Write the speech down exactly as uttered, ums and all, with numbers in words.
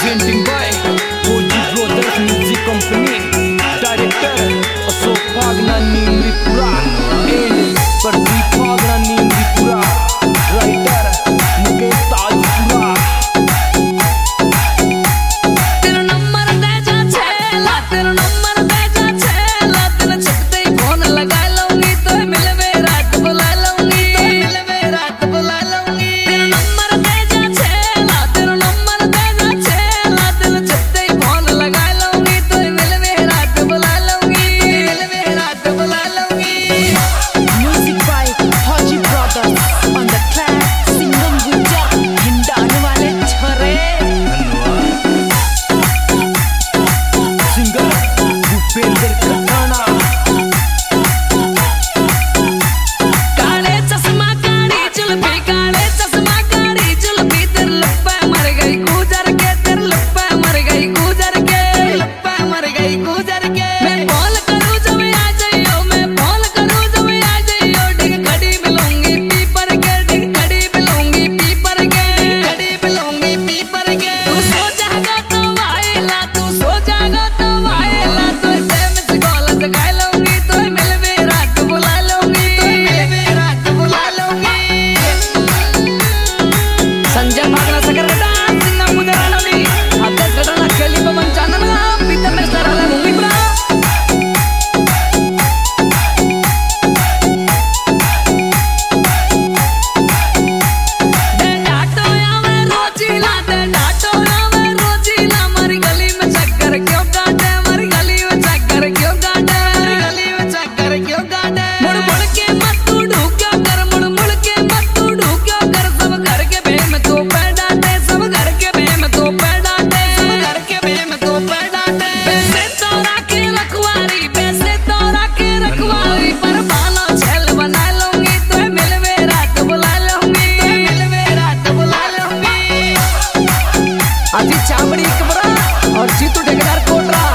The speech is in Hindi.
presenting by Koji Brothers Music Company, Director Ashok Bhagna Nimripura and Pradeep Bhagna Nimripura, Writer Mukesh Tajpura. तेरा नंबर दे जा छेला, तेरा नंबर दे जा छेला, तेरा छपते ही फोन लगा लूंगी, तो मिलवे रात बुला लूंगी, तो मिलवे रात बुला लूंगी। तेरा नंबर दे जा छेला, तेरा नंबर दे जा छेला, तेरा छपते ही फोन लगा लूंगी, तो मिलवे रात बुला लूंगी, मिलवे रात बुला लूंगी। Music by Koji Brothers on the track Singham Guja हिंडाने वाले छोरे Singer Bhupender Kathana. काले चश्मा काली जुल्फी, काले चश्मा काली जुल्फी, तेरे लप्पे मर गई गुजर के, तेरे लप्पे मर गई गुजर के, लप्पे मर गई गुजर के। मैं कॉल करूं जब आ जाइयो, मैं कॉल करूं जब आ जाइयो, डिग खड़ी मिलूंगी पीपर के, डिग खड़ी मिलूंगी पीपर के, डिग खड़ी मिलूंगी पीपर के। तू सो जाएगा तो आएला, तू सो जाएगा तो आएला, तो ऐसे मिस कॉल जगा लूंगी, तो मिलवे रात बुला लूंगी, तो मिलवे रात बुला लूंगी। संजय भागना सकर बेटा सिंगम गुजरा नली अध्यक्ष घटना खेली पवन चांदन पीतर में सरा लूंगी ब्रा। दे डाटो या मैं रोजीला, दे डाटो या मैं रोजीला, मरी गली में चक्कर क्यों काटे, मरी गली में चक्कर क्यों काटे, मरी गली में चक्कर क्यों काटे। मुड़ मुड़ के मत तू ढूक्यो कर, मुड़ मुड़ के मत तू ढूक्यो कर, सब घर के बे में तो पे डांटे, सब घर के बे में तो पे डांटे, सब घर के बे में तो पे डांटे। पैसे तो राखे रखवारी, पैसे तो राखे रखवारी, पर बालों छेल बना लूंगी, तो मिलवे रात बुला लूंगी, तो मिलवे रात बुला लूंगी। अजी चामड़ी कबरा और जीतू ठेकेदार कोटरा